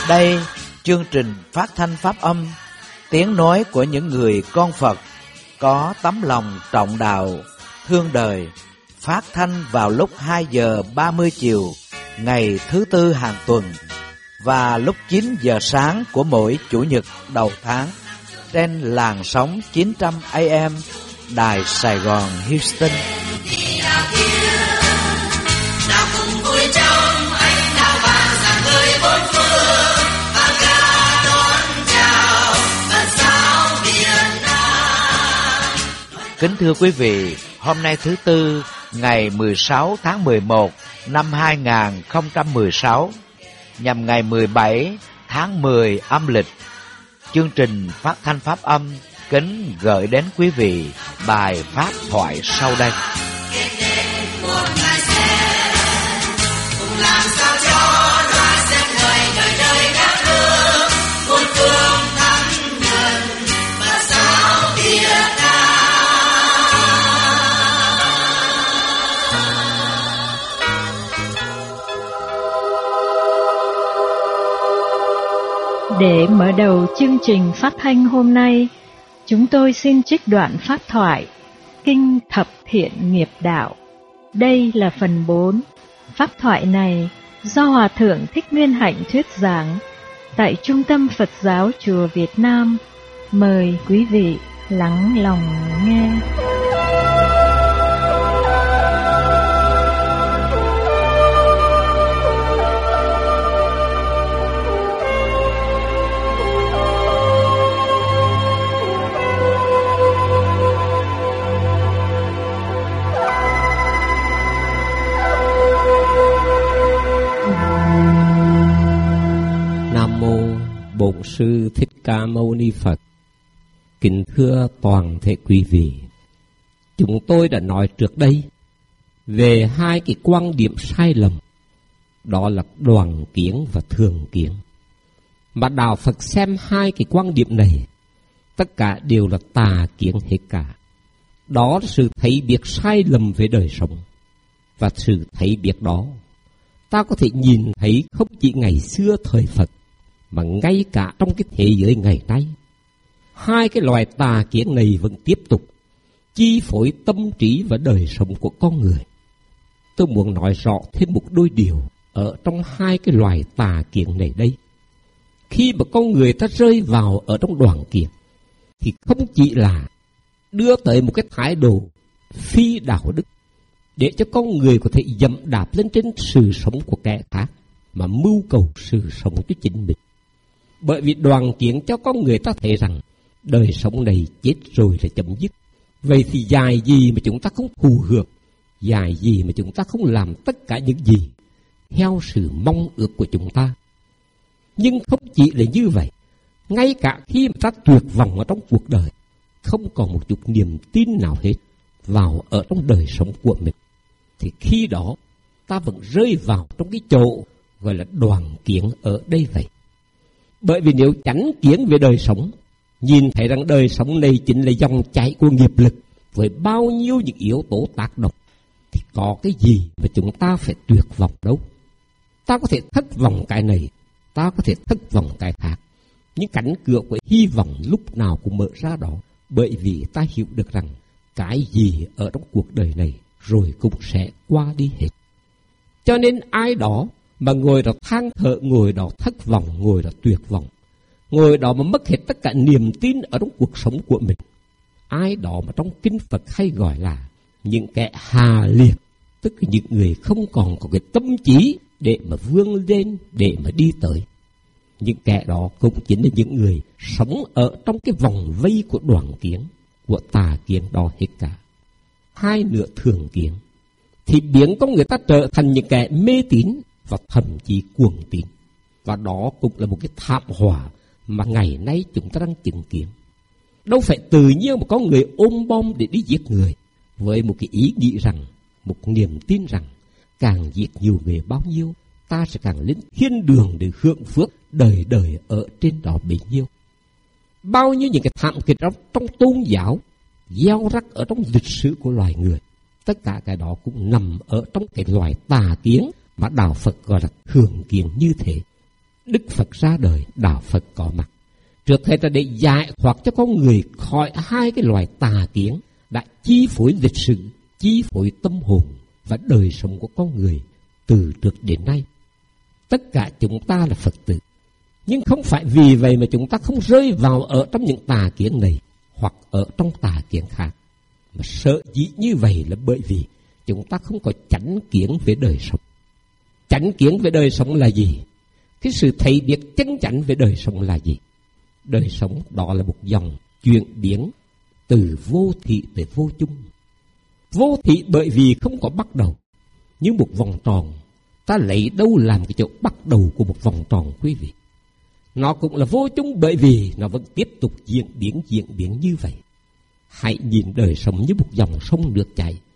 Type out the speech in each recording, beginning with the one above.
Đây, chương trình phát thanh pháp âm, tiếng nói của những người con Phật có tấm lòng trọng đạo, thương đời, phát thanh vào lúc 2 giờ 30 chiều ngày thứ Tư hàng tuần và lúc 9 giờ sáng của mỗi Chủ nhật đầu tháng trên làn sóng 900 AM Đài Sài Gòn Houston. Kính thưa quý vị, hôm nay thứ Tư, ngày 16 tháng 11 năm 2016, nhằm ngày 17 tháng 10 âm lịch, chương trình phát thanh pháp âm kính gửi đến quý vị bài pháp thoại sau đây. Để mở đầu chương trình phát thanh hôm nay, chúng tôi xin trích đoạn pháp thoại Kinh Thập Thiện Nghiệp Đạo. Đây là phần 4. Pháp thoại này do Hòa Thượng Thích Nguyên Hạnh thuyết giảng tại Trung tâm Phật giáo Chùa Việt Nam. Mời quý vị lắng lòng nghe. Bổn Sư Thích Ca Mâu Ni Phật. Kính thưa toàn thể quý vị, chúng tôi đã nói trước đây về hai cái quan điểm sai lầm, đó là đoàn kiến và thường kiến. Mà Đạo Phật xem hai cái quan điểm này, tất cả đều là tà kiến hết cả. Đó là sự thấy biết sai lầm về đời sống. Và sự thấy biết đó, ta có thể nhìn thấy không chỉ ngày xưa thời Phật, mà ngay cả trong cái thế giới ngày nay, hai cái loài tà kiến này vẫn tiếp tục chi phối tâm trí và đời sống của con người. Tôi muốn nói rõ thêm một đôi điều ở trong hai cái loài tà kiến này đây. Khi mà con người ta rơi vào ở trong đoàn kiến, thì không chỉ là đưa tới một cái thái độ phi đạo đức, để cho con người có thể dẫm đạp lên trên sự sống của kẻ khác, mà mưu cầu sự sống cho chính mình. Bởi vì đoàn kiến cho con người ta thấy rằng đời sống này chết rồi là chấm dứt. Vậy thì dài gì mà chúng ta không thụ hưởng, dài gì mà chúng ta không làm tất cả những gì theo sự mong ước của chúng ta. Nhưng không chỉ là như vậy, ngay cả khi mà ta tuyệt vọng ở trong cuộc đời, không còn một chút niềm tin nào hết vào ở trong đời sống của mình, thì khi đó ta vẫn rơi vào trong cái chỗ gọi là đoàn kiến ở đây vậy. Bởi vì nếu chánh kiến về đời sống, nhìn thấy rằng đời sống này chính là dòng chảy của nghiệp lực với bao nhiêu những yếu tố tác động, thì có cái gì mà chúng ta phải tuyệt vọng đâu. Ta có thể thất vọng cái này, ta có thể thất vọng cái khác, nhưng cánh cửa của hy vọng lúc nào cũng mở ra đó. Bởi vì ta hiểu được rằng cái gì ở trong cuộc đời này rồi cũng sẽ qua đi hết. Cho nên ai đó mà ngồi đó than thở, ngồi đó thất vọng, ngồi đó tuyệt vọng, ngồi đó mà mất hết tất cả niềm tin ở trong cuộc sống của mình, ai đó mà trong kinh Phật hay gọi là những kẻ hà liệt, tức là những người không còn có cái tâm trí để mà vươn lên, để mà đi tới. Những kẻ đó cũng chính là những người sống ở trong cái vòng vây của đoàn kiến, của tà kiến đó hết cả. Hai nửa thường kiến thì biến con người ta trở thành những kẻ mê tín và thậm chí cuồng tín. Và đó cũng là một cái thảm họa mà ngày nay chúng ta đang chứng kiến. Đâu phải tự nhiên mà có người ôm bom để đi giết người, với một cái ý nghĩ rằng, một niềm tin rằng càng giết nhiều người bao nhiêu, ta sẽ càng lên thiên đường để hưởng phước đời đời ở trên đó bấy nhiêu. Bao nhiêu những cái thảm kịch trong tôn giáo gieo rắc ở trong lịch sử của loài người, tất cả cái đó cũng nằm ở trong cái loài tà kiến mà Đạo Phật gọi là thường kiến như thế. Đức Phật ra đời, đạo Phật có mặt. Trước hết là để giải thoát cho con người khỏi hai cái loài tà kiến đã chi phối lịch sử, chi phối tâm hồn và đời sống của con người từ trước đến nay. Tất cả chúng ta là Phật tử, nhưng không phải vì vậy mà chúng ta không rơi vào ở trong những tà kiến này hoặc ở trong tà kiến khác. Mà sợ dĩ như vậy là bởi vì chúng ta không có chánh kiến về đời sống. Chánh kiến về đời sống là gì? Cái sự thấy biết chân chánh về đời sống là gì? Đời sống đó là một dòng chuyển biến từ vô thị tới vô chung. Vô thị bởi vì không có bắt đầu, như một vòng tròn. Ta lấy đâu làm cái chỗ bắt đầu của một vòng tròn quý vị? Nó cũng là vô chung bởi vì nó vẫn tiếp tục diễn biến như vậy. Hãy nhìn đời sống như một dòng sông nước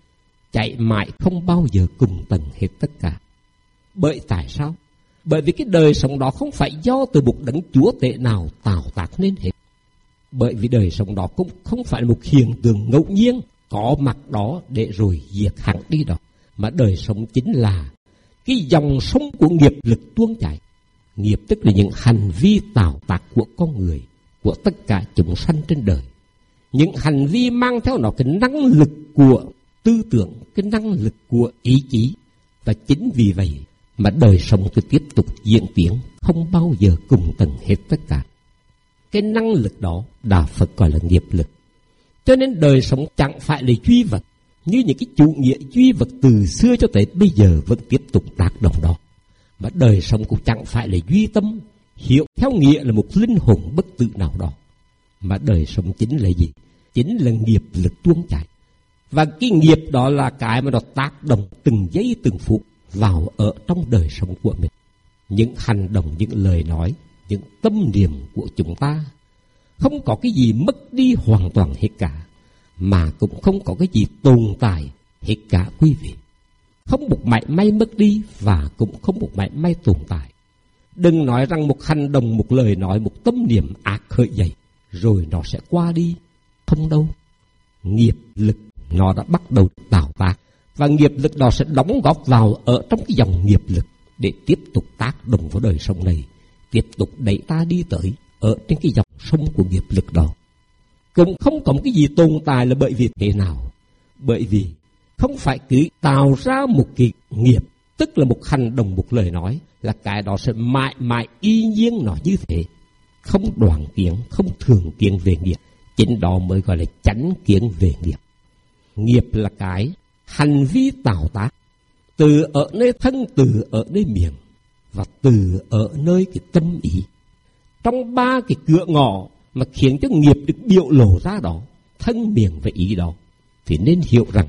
chảy mãi không bao giờ cùng tầng hết tất cả. Bởi tại sao? Bởi vì cái đời sống đó không phải do từ một đấng chúa tể nào tạo tác nên hết. Bởi vì đời sống đó cũng không phải là một hiện tượng ngẫu nhiên có mặt đó để rồi diệt hẳn đi đó. Mà đời sống chính là cái dòng sông của nghiệp lực tuôn chảy. Nghiệp tức là những hành vi tạo tác của con người, của tất cả chúng sanh trên đời. Những hành vi mang theo nó cái năng lực của tư tưởng, cái năng lực của ý chí. Và chính vì vậy mà đời sống cứ tiếp tục diễn tiến, không bao giờ cùng tầng hết tất cả. Cái năng lực đó Đạo Phật gọi là nghiệp lực. Cho nên đời sống chẳng phải là duy vật, như những cái chủ nghĩa duy vật từ xưa cho tới bây giờ vẫn tiếp tục tác động đó. Mà đời sống cũng chẳng phải là duy tâm, hiểu theo nghĩa là một linh hồn bất tử nào đó. Mà đời sống chính là gì? Chính là nghiệp lực tuôn chảy. Và cái nghiệp đó là cái mà nó tác động từng giây từng phút vào ở trong đời sống của mình. Những hành động, những lời nói, những tâm niệm của chúng ta không có cái gì mất đi hoàn toàn hết cả, mà cũng không có cái gì tồn tại hết cả quý vị. Không một mảy may mất đi và cũng không một mảy may tồn tại. Đừng nói rằng một hành động, một lời nói, một tâm niệm ác khởi dậy rồi nó sẽ qua đi. Không đâu. Nghiệp lực nó đã bắt đầu tạo tác, và nghiệp lực đó sẽ đóng góp vào ở trong cái dòng nghiệp lực để tiếp tục tác động vào đời sống này, tiếp tục đẩy ta đi tới ở trên cái dòng sông của nghiệp lực đó. Cũng không có một cái gì tồn tại là bởi vì thế nào? Bởi vì không phải cứ tạo ra một cái nghiệp, tức là một hành động, một lời nói, là cái đó sẽ mãi mãi y nhiên nó như thế. Không đoạn kiến, không thường kiến về nghiệp. Chính đó mới gọi là chánh kiến về nghiệp. Nghiệp là cái hành vi tạo tác từ ở nơi thân, từ ở nơi miệng và từ ở nơi cái tâm ý. Trong ba cái cửa ngõ mà khiến cho nghiệp được biểu lộ ra đó, thân, miệng và ý đó, thì nên hiểu rằng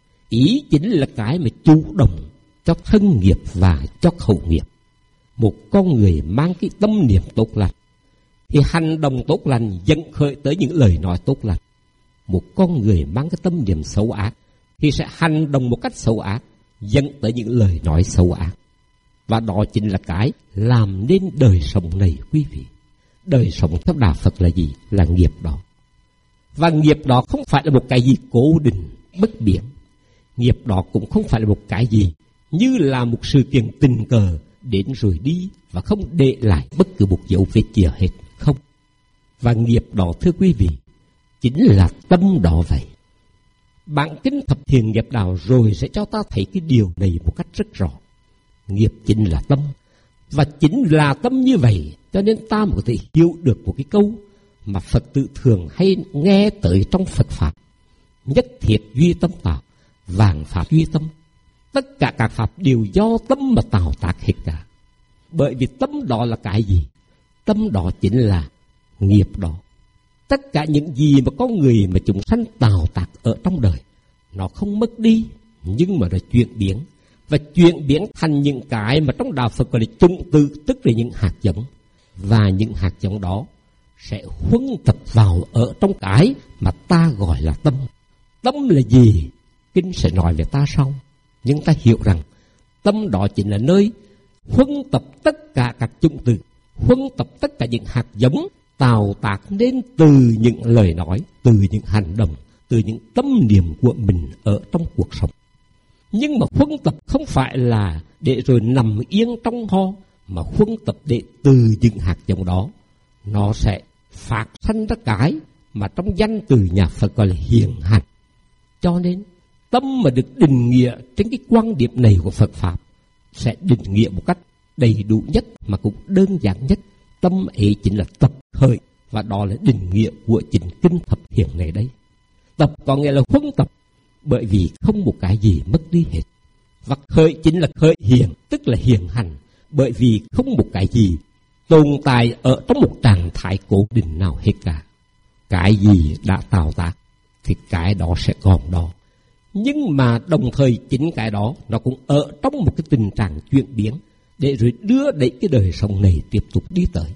ý chính là cái mà chủ động cho thân nghiệp và cho khẩu nghiệp. Một con người mang cái tâm niệm tốt lành thì hành động tốt lành dẫn khởi tới những lời nói tốt lành. Một con người mang cái tâm niệm xấu ác thì sẽ hành động một cách xấu ác, dẫn tới những lời nói xấu ác. Và đó chính là cái làm nên đời sống này quý vị. Đời sống theo Đạo Phật là gì? Là nghiệp đó. Và nghiệp đó không phải là một cái gì cố định, bất biến. Nghiệp đó cũng không phải là một cái gì như là một sự kiện tình cờ đến rồi đi và không để lại bất cứ một dấu vết gì hết. Không. Và nghiệp đó thưa quý vị, chính là tâm đó vậy. Bản kinh Thập Thiện Nghiệp Đạo rồi sẽ cho ta thấy cái điều này một cách rất rõ. Nghiệp chính là tâm. Và chính là tâm như vậy cho nên ta mới có thể hiểu được một cái câu mà Phật tử thường hay nghe tới trong Phật Pháp. Nhất thiết duy tâm tạo, vạn pháp duy tâm. Tất cả các pháp đều do tâm mà tạo tác hết cả. Bởi vì tâm đó là cái gì? Tâm đó chính là nghiệp đó. Tất cả những gì mà con người mà chúng sanh tạo tác ở trong đời, nó không mất đi, nhưng mà nó chuyển biến. Và chuyển biến thành những cái mà trong Đạo Phật gọi là chủng tử, tức là những hạt giống. Và những hạt giống đó sẽ huân tập vào ở trong cái mà ta gọi là tâm. Tâm là gì? Kinh sẽ nói về ta sau. Nhưng ta hiểu rằng tâm đó chính là nơi huân tập tất cả các chủng tử, huân tập tất cả những hạt giống tạo tác nên từ những lời nói, từ những hành động, từ những tâm niệm của mình ở trong cuộc sống. Nhưng mà huân tập không phải là để rồi nằm yên trong ho, mà huân tập để từ những hạt giống đó, nó sẽ phát sanh ra cái mà trong danh từ nhà Phật gọi là hiền hành. Cho nên tâm mà được định nghĩa trên cái quan điểm này của Phật Pháp sẽ định nghĩa một cách đầy đủ nhất mà cũng đơn giản nhất. Tâm ấy chính là tập khởi, và đó là định nghĩa của chính kinh thập thiện này đấy. Tập có nghĩa là huân tập, bởi vì không một cái gì mất đi hết. Và khởi chính là khởi hiện, tức là hiện hành, bởi vì không một cái gì tồn tại ở trong một trạng thái cố định nào hết cả. Cái gì đã tạo tác thì cái đó sẽ còn đó. Nhưng mà đồng thời chính cái đó nó cũng ở trong một cái tình trạng chuyển biến, để rồi đưa đẩy cái đời sống này tiếp tục đi tới.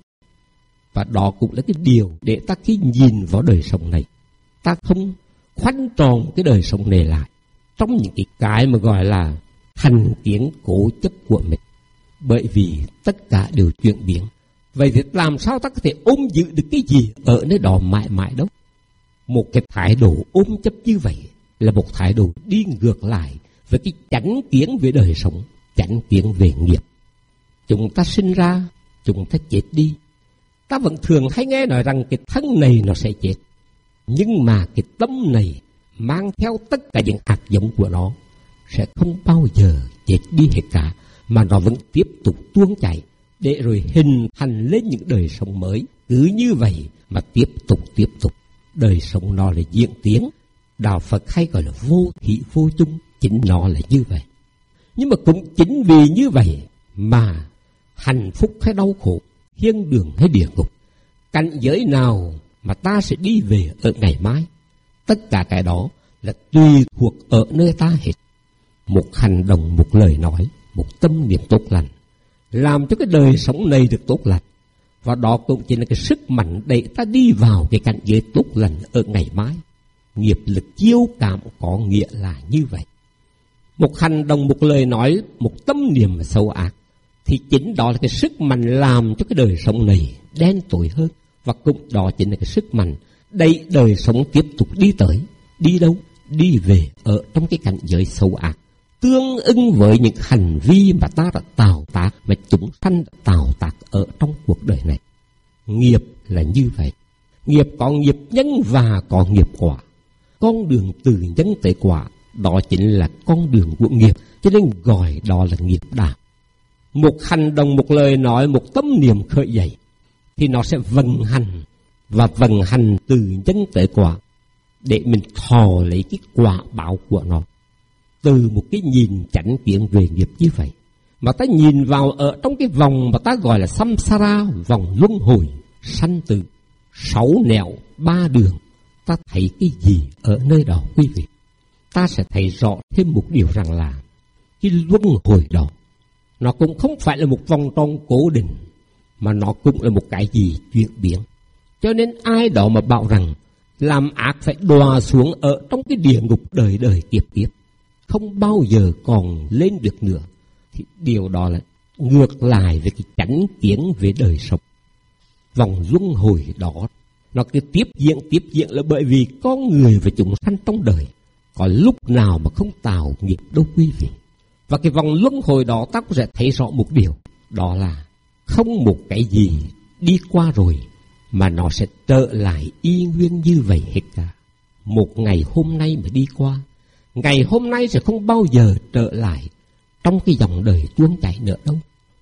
Và đó cũng là cái điều để ta khi nhìn vào đời sống này, ta không khoanh tròn cái đời sống này lại trong những cái mà gọi là thành kiến cố chấp của mình. Bởi vì tất cả đều chuyển biến. Vậy thì làm sao ta có thể ôm giữ được cái gì ở nơi đó mãi mãi đâu? Một cái thái độ ôm chấp như vậy là một thái độ đi ngược lại với cái chánh kiến về đời sống, chánh kiến về nghiệp. Chúng ta sinh ra, chúng ta chết đi. Ta vẫn thường hay nghe nói rằng cái thân này nó sẽ chết. Nhưng mà cái tâm này mang theo tất cả những hạt giống của nó sẽ không bao giờ chết đi hết cả, mà nó vẫn tiếp tục tuôn chảy để rồi hình thành lên những đời sống mới. Cứ như vậy mà tiếp tục. Đời sống nó là diễn tiến. Đạo Phật hay gọi là vô thị vô chung, chính nó là như vậy. Nhưng mà cũng chính vì như vậy mà hạnh phúc hay đau khổ, thiên đường hay địa ngục, cảnh giới nào mà ta sẽ đi về ở ngày mai, tất cả cái đó là tùy thuộc ở nơi ta hết. Một hành động, một lời nói, một tâm niệm tốt lành làm cho cái đời sống này được tốt lành, và đó cũng chỉ là cái sức mạnh để ta đi vào cái cảnh giới tốt lành ở ngày mai. Nghiệp lực chiêu cảm có nghĩa là như vậy. Một hành động, một lời nói, một tâm niệm xấu ác thì chính đó là cái sức mạnh làm cho cái đời sống này đen tối hơn, và cũng đó chính là cái sức mạnh đẩy đời sống tiếp tục đi tới. Đi đâu? Đi về ở trong cái cảnh giới xấu ác, tương ứng với những hành vi mà ta đã tạo tác, mà chúng sanh đã tạo tác ở trong cuộc đời này. Nghiệp là như vậy. Nghiệp có nghiệp nhân và có nghiệp quả. Con đường từ nhân tới quả, đó chính là con đường của nghiệp, cho nên gọi đó là nghiệp đạo. Một hành động, một lời nói, một tâm niệm khởi dậy thì nó sẽ vận hành, và vận hành từ nhân tới quả, để mình thọ lấy cái quả báo của nó. Từ một cái nhìn chánh kiến về nghiệp như vậy mà ta nhìn vào ở trong cái vòng mà ta gọi là samsara, vòng luân hồi sanh tử, 6 nẻo 3 đường, ta thấy cái gì ở nơi đó quý vị? Ta sẽ thấy rõ thêm một điều rằng là cái luân hồi đó nó cũng không phải là một vòng tròn cố định, mà nó cũng là một cái gì chuyển biến. Cho nên ai đó mà bảo rằng làm ác phải đọa xuống ở trong cái địa ngục đời đời kiếp kiếp, không bao giờ còn lên được nữa, thì điều đó là ngược lại với cái chánh kiến về đời sống. Vòng luân hồi đó nó cứ tiếp diễn là bởi vì con người và chúng sanh trong đời có lúc nào mà không tạo nghiệp đâu quý vị. Và cái vòng luân hồi đó ta cũng sẽ thấy rõ một điều, đó là không một cái gì đi qua rồi mà nó sẽ trở lại y nguyên như vậy hết cả. Một ngày hôm nay mà đi qua, ngày hôm nay sẽ không bao giờ trở lại trong cái dòng đời tuôn chảy nữa đâu.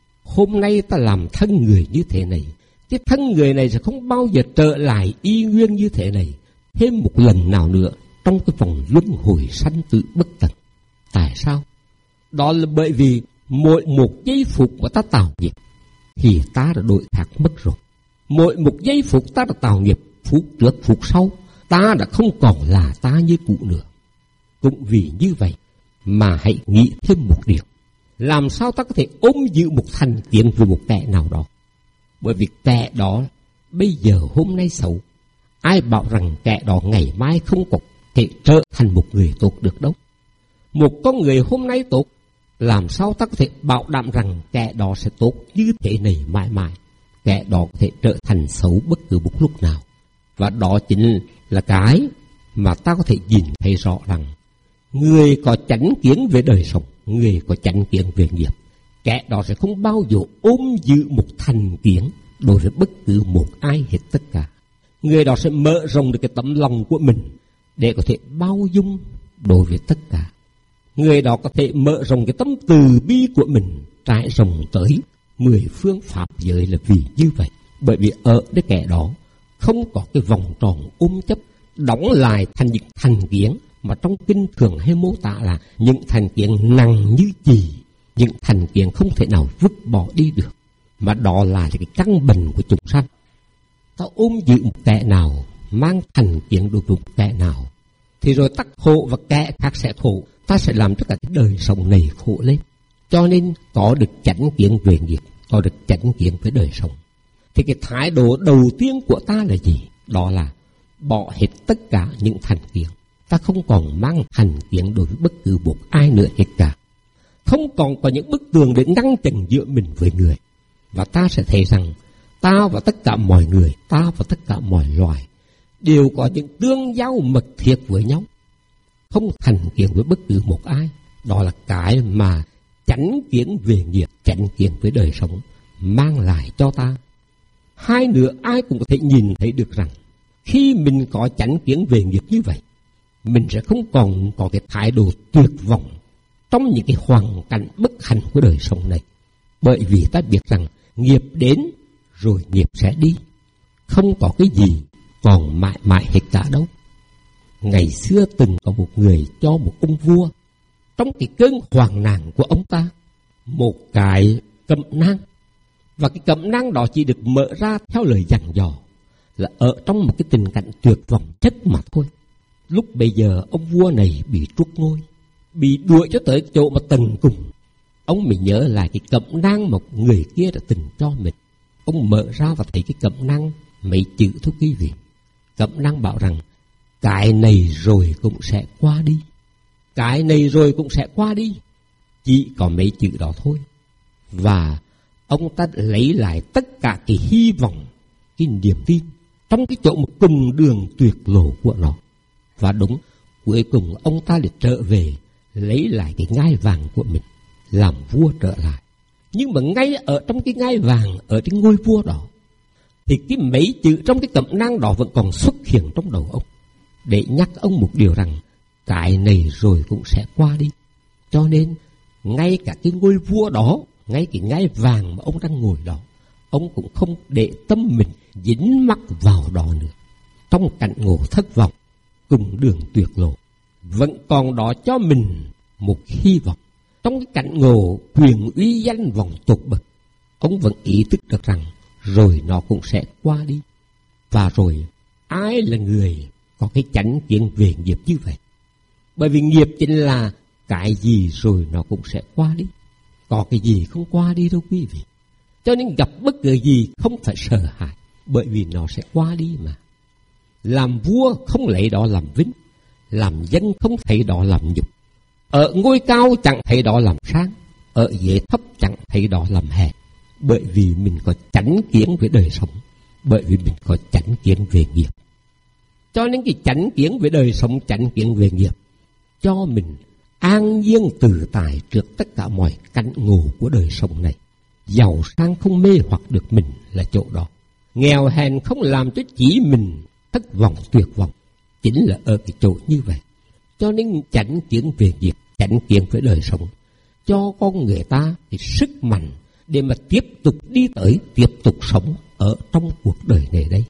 Hôm nay ta làm thân người như thế này, cái thân người này sẽ không bao giờ trở lại y nguyên như thế này thêm một lần nào nữa trong cái vòng luân hồi sanh tử bất tận. Tại sao? Đó là bởi vì mỗi một giây phút mà ta tạo nghiệp thì ta đã đổi khác mất rồi. Mỗi một giây phút ta đã tạo nghiệp, phút trước phút sau ta đã không còn là ta như cũ nữa. Cũng vì như vậy mà hãy nghĩ thêm một điều, làm sao ta có thể ôm giữ một thành kiến về một kẻ nào đó? Bởi vì kẻ đó bây giờ hôm nay xấu, ai bảo rằng kẻ đó ngày mai không có thể trở thành một người tốt được đâu. Một con người hôm nay tốt, làm sao ta có thể bảo đảm rằng kẻ đó sẽ tốt như thế này mãi mãi? Kẻ đó có thể trở thành xấu bất cứ một lúc nào. Và đó chính là cái mà ta có thể nhìn thấy rõ rằng người có chánh kiến về đời sống, người có chánh kiến về nghiệp, kẻ đó sẽ không bao giờ ôm giữ một thành kiến đối với bất cứ một ai hết tất cả. Người đó sẽ mở rộng được cái tấm lòng của mình để có thể bao dung đối với tất cả. Người đó có thể mở rộng cái tấm từ bi của mình trải rộng tới 10 phương pháp giới là vì như vậy. Bởi vì ở cái kẻ đó không có cái vòng tròn ôm chấp đóng lại thành những thành kiến mà trong kinh thường hay mô tả là những thành kiến nặng như chì, những thành kiến không thể nào vứt bỏ đi được, mà đó là cái căn bệnh của chúng sanh. Ta ôm giữ một kẻ nào, mang thành kiến đối với một kẻ nào, thì rồi tắc khổ và kẻ khác sẽ khổ. Ta sẽ làm tất cả cái đời sống này khổ lên. Cho nên có được chánh kiến về nghiệp, có được chánh kiến với đời sống, thì cái thái độ đầu tiên của ta là gì? Đó là bỏ hết tất cả những thành kiến. Ta không còn mang thành kiến đối với bất cứ một ai nữa hết cả. Không còn có những bức tường để ngăn chặn giữa mình với người. Và ta sẽ thấy rằng ta và tất cả mọi người, ta và tất cả mọi loài đều có những tương giao mật thiết với nhau, không thành kiến với bất cứ một ai. Đó là cái mà chánh kiến về nghiệp, chánh kiến với đời sống mang lại cho ta. Hai nữa, ai cũng có thể nhìn thấy được rằng khi mình có chánh kiến về nghiệp như vậy, mình sẽ không còn có cái thái độ tuyệt vọng trong những cái hoàn cảnh bất hạnh của đời sống này. Bởi vì ta biết rằng nghiệp đến rồi nghiệp sẽ đi, không có cái gì còn mãi mãi hết cả đâu. Ngày xưa từng có một người cho một ông vua trong cái cơn hoạn nạn của ông ta một cái cẩm nang, và cái cẩm nang đó chỉ được mở ra theo lời dặn dò là ở trong một cái tình cảnh tuyệt vọng chất mà thôi. Lúc bây giờ ông vua này bị truất ngôi, bị đuổi cho tới chỗ mà tận cùng. Ông mới nhớ lại cái cẩm nang một người kia đã từng cho mình. Ông mở ra và thấy cái cẩm nang mấy chữ, thưa quý vị. Cẩm nang bảo rằng cái này rồi cũng sẽ qua đi, cái này rồi cũng sẽ qua đi. Chỉ có mấy chữ đó thôi. Và ông ta lấy lại tất cả cái hy vọng, cái niềm tin trong cái chỗ một cùng đường tuyệt lộ của nó. Và đúng, cuối cùng ông ta để trở về lấy lại cái ngai vàng của mình, làm vua trở lại. Nhưng mà ngay ở trong cái ngai vàng, ở trên ngôi vua đó, thì cái mấy chữ trong cái cẩm nang đó vẫn còn xuất hiện trong đầu ông, để nhắc ông một điều rằng cái này rồi cũng sẽ qua đi. Cho nên ngay cả cái ngôi vua đó, ngay cái ngai vàng mà ông đang ngồi đó, ông cũng không để tâm mình dính mắc vào đó nữa. Trong cảnh ngộ thất vọng, cùng đường tuyệt lộ, vẫn còn đó cho mình một hy vọng. Trong cái cảnh ngộ quyền uy danh vọng tột bậc, ông vẫn ý thức được rằng rồi nó cũng sẽ qua đi. Và rồi ai là người có cái chánh kiến về nghiệp như vậy? Bởi vì nghiệp chính là cái gì rồi nó cũng sẽ qua đi. Có cái gì không qua đi đâu quý vị. Cho nên gặp bất cứ gì không phải sợ hãi, bởi vì nó sẽ qua đi mà. Làm vua không lấy đó làm vinh, làm dân không thấy đó làm nhục. Ở ngôi cao chẳng thấy đó làm sang, ở dưới thấp chẳng thấy đó làm hèn. Bởi vì mình có chánh kiến về đời sống, bởi vì mình có chánh kiến về nghiệp. Cho nên cái chánh kiến về đời sống, chánh kiến về nghiệp cho mình an nhiên tự tại trước tất cả mọi cảnh ngộ của đời sống này. Giàu sang không mê hoặc được mình là chỗ đó, nghèo hèn không làm cho chỉ mình thất vọng tuyệt vọng, chính là ở cái chỗ như vậy. Cho nên chánh kiến về nghiệp, chánh kiến với đời sống cho con người ta thì sức mạnh để mà tiếp tục đi tới, tiếp tục sống ở trong cuộc đời này đấy.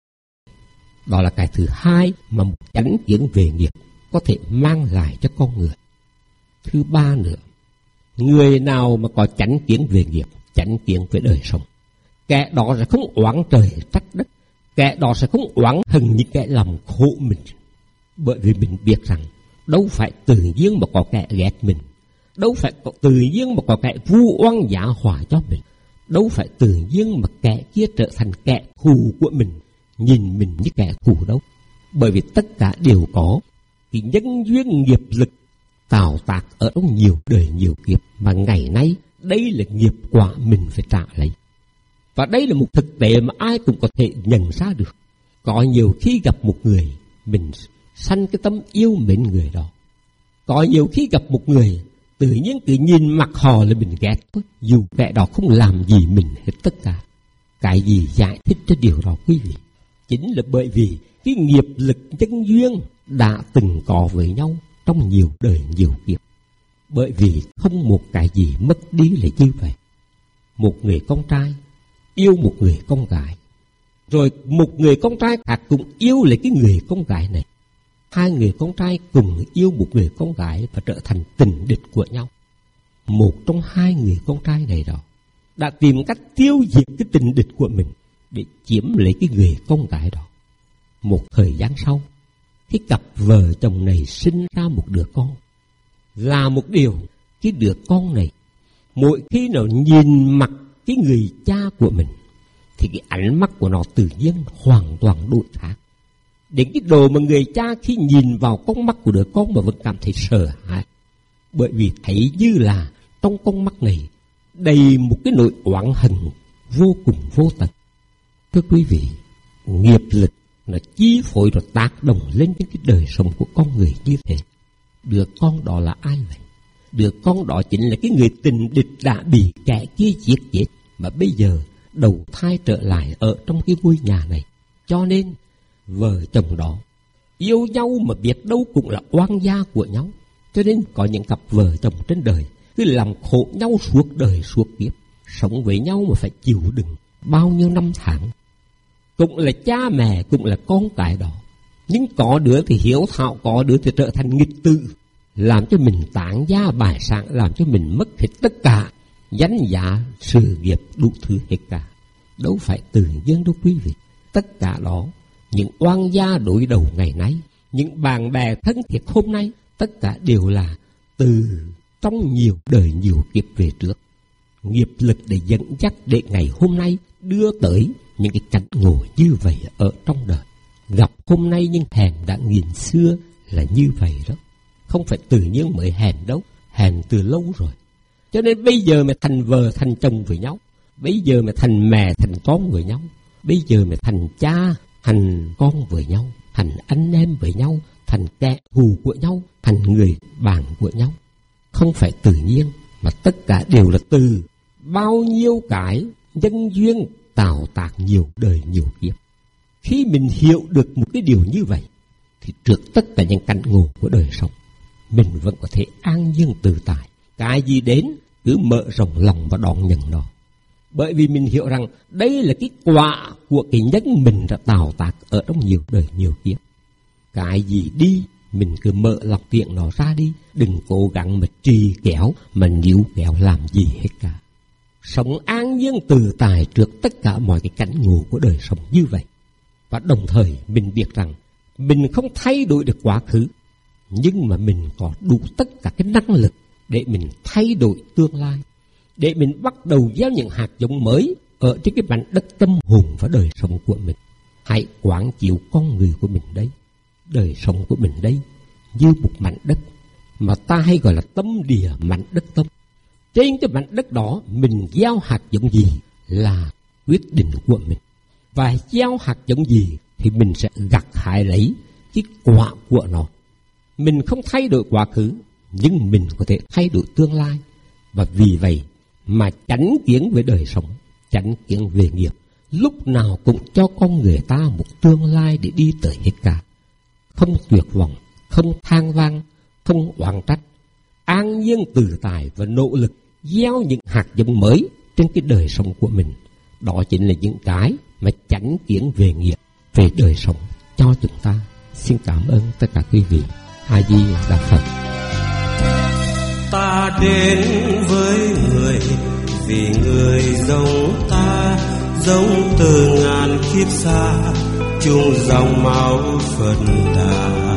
Đó là cái thứ hai mà một chánh kiến về nghiệp có thể mang lại cho con người. Thứ ba nữa, người nào mà có chánh kiến về nghiệp, chánh kiến về đời sống, kẻ đó sẽ không oán trời trách đất, kẻ đó sẽ không oán hận những kẻ làm khổ mình. Bởi vì mình biết rằng đâu phải tự nhiên mà có kẻ ghét mình, đâu phải tự nhiên mà có kẻ vu oan giả hòa cho mình, đâu phải tự nhiên mà kẻ kia trở thành kẻ thù của mình, nhìn mình như kẻ thù đâu. Bởi vì tất cả đều có cái nhân duyên nghiệp lực tạo tác ở trong nhiều đời nhiều kiếp, mà ngày nay đây là nghiệp quả mình phải trả lấy. Và đây là một thực tế mà ai cũng có thể nhận ra được. Có nhiều khi gặp một người, mình sanh cái tâm yêu mến người đó. Có nhiều khi gặp một người, Tự nhiên cứ nhìn mặt họ là mình ghét thôi, dù kẻ đó không làm gì mình hết tất cả. Cái gì giải thích cho điều đó quý vị? Chính là bởi vì cái nghiệp lực nhân duyên đã từng có với nhau trong nhiều đời nhiều kiếp. Bởi vì không một cái gì mất đi là như vậy. Một người con trai yêu một người con gái, rồi một người con trai khác cũng yêu lại cái người con gái này. Hai người con trai cùng yêu một người con gái và trở thành tình địch của nhau. Một trong hai người con trai này đó đã tìm cách tiêu diệt cái tình địch của mình để chiếm lấy cái người con gái đó. Một thời gian sau, cái cặp vợ chồng này sinh ra một đứa con. Là một điều, cái đứa con này mỗi khi nó nhìn mặt cái người cha của mình thì cái ánh mắt của nó tự nhiên hoàn toàn đổi khác. Đến cái độ mà người cha khi nhìn vào con mắt của đứa con mà vẫn cảm thấy sợ hãi, bởi vì thấy như là trong con mắt này đầy một cái nỗi oán hận vô cùng vô tận. Thưa quý vị, nghiệp lực nó chi phối rồi tác động lên cái đời sống của con người như thế. Đứa con đó là ai vậy? Đứa con đó chính là cái người tình địch đã bị kẻ kia giết chết, mà bây giờ đầu thai trở lại ở trong cái ngôi nhà này. Cho nên vợ chồng đó yêu nhau mà biết đâu cũng là oan gia của nhau. Cho nên có những cặp vợ chồng trên đời cứ làm khổ nhau suốt đời suốt kiếp, sống với nhau mà phải chịu đựng bao nhiêu năm tháng. Cũng là cha mẹ, cũng là con cái đó. Nhưng có đứa thì hiếu thảo, có đứa thì trở thành nghịch tử, làm cho mình tán gia bại sản, làm cho mình mất hết tất cả danh giá, sự nghiệp, đủ thứ hết cả. Đâu phải tự nhiên đâu quý vị. Tất cả đó, những oan gia đối đầu ngày nay, những bạn bè thân thiết hôm nay, tất cả đều là từ trong nhiều đời nhiều kiếp về trước. Nghiệp lực để dẫn dắt để ngày hôm nay đưa tới những cái cảnh ngộ như vậy ở trong đời. Gặp hôm nay nhưng hèn đã nghìn xưa là như vậy đó. Không phải tự nhiên mới hèn đâu, hèn từ lâu rồi. Cho nên bây giờ mà thành vợ thành chồng với nhau, bây giờ mà thành mẹ thành con với nhau, bây giờ mà thành cha thành con với nhau, thành anh em với nhau, thành kẻ thù của nhau, thành người bạn của nhau. Không phải tự nhiên, mà tất cả đều là từ bao nhiêu cái nhân duyên tạo tác nhiều đời nhiều kiếp. Khi mình hiểu được một cái điều như vậy, thì trước tất cả những cảnh ngộ của đời sống, mình vẫn có thể an nhiên tự tại. Cái gì đến cứ mở rộng lòng và đón nhận nó. Bởi vì mình hiểu rằng đây là cái quả của cái nhân mình đã tạo tác ở trong nhiều đời nhiều kiếp. Cái gì đi mình cứ mở lọc tiện nó ra đi, đừng cố gắng mà trì kéo mà níu kéo làm gì hết cả. Sống an nhiên tự tại trước tất cả mọi cái cảnh ngộ của đời sống như vậy. Và đồng thời mình biết rằng mình không thay đổi được quá khứ, nhưng mà mình có đủ tất cả cái năng lực để mình thay đổi tương lai, để mình bắt đầu gieo những hạt giống mới ở trên cái mảnh đất tâm hồn và đời sống của mình. Hãy quán chiếu con người của mình đấy, đời sống của mình đấy, như một mảnh đất mà ta hay gọi là tâm địa, mảnh đất tâm. Trên cái mảnh đất đó mình gieo hạt giống gì là quyết định của mình, và gieo hạt giống gì thì mình sẽ gặt hái lấy cái quả của nó. Mình không thay đổi quá khứ, nhưng mình có thể thay đổi tương lai. Và vì vậy mà chánh kiến về đời sống, chánh kiến về nghiệp, lúc nào cũng cho con người ta một tương lai để đi tới hết cả. Không tuyệt vọng, không than vang, không oán trách, an nhiên tự tại và nỗ lực gieo những hạt giống mới trên cái đời sống của mình. Đó chính là những cái mà chánh kiến về nghiệp, về đời sống cho chúng ta. Xin cảm ơn tất cả quý vị. A Di Đà Phật. Ta đến với người vì người giống ta, giống từ ngàn kiếp xa, chung dòng máu Phật ta.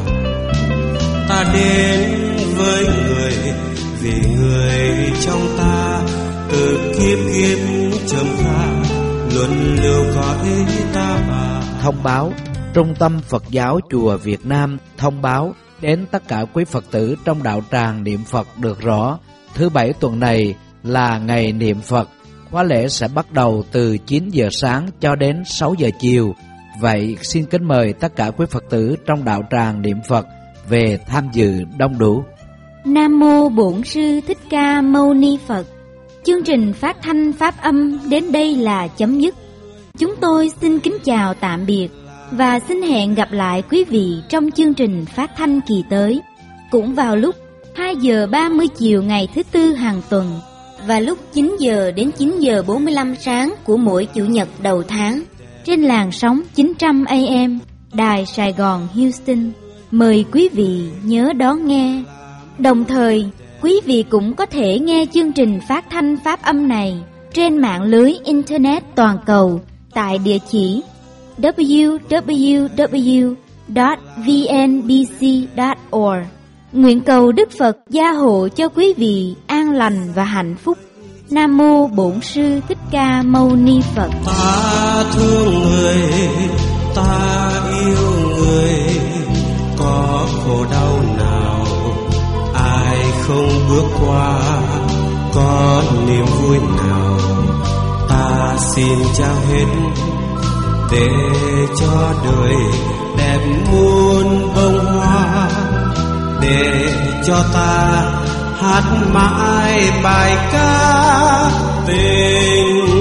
Ta đến với người vì người trong ta, từ kiếp kiếp chấm pha, luân lưu cõi ta bà. Thông báo: Trung tâm Phật giáo Chùa Việt Nam thông báo đến tất cả quý Phật tử trong đạo tràng niệm Phật được rõ, thứ Bảy tuần này là ngày niệm Phật. Khóa lễ sẽ bắt đầu từ 9 giờ sáng cho đến 6 giờ chiều. Vậy xin kính mời tất cả quý Phật tử trong đạo tràng niệm Phật về tham dự đông đủ. Nam mô Bổn Sư Thích Ca Mâu Ni Phật. Chương trình phát thanh pháp âm đến đây là chấm dứt. Chúng tôi xin kính chào tạm biệt và xin hẹn gặp lại quý vị trong chương trình phát thanh kỳ tới, cũng vào lúc 2 giờ 30 chiều ngày thứ Tư hàng tuần và lúc 9 giờ đến 9 giờ 45 sáng của mỗi Chủ nhật đầu tháng trên làn sóng 900 AM Đài Sài Gòn Houston. Mời quý vị nhớ đón nghe. Đồng thời, quý vị cũng có thể nghe chương trình phát thanh pháp âm này trên mạng lưới Internet toàn cầu tại địa chỉ www.vnbc.org. Nguyện cầu Đức Phật gia hộ cho quý vị an lành và hạnh phúc. Nam mô Bổn Sư Thích Ca Mâu Ni Phật. Ta thương người, ta yêu người, có khổ đau nào ai không bước qua, có niềm vui nào ta xin trao hết, để cho đời đẹp muôn bông hoa, để cho ta hát mãi bài ca tình.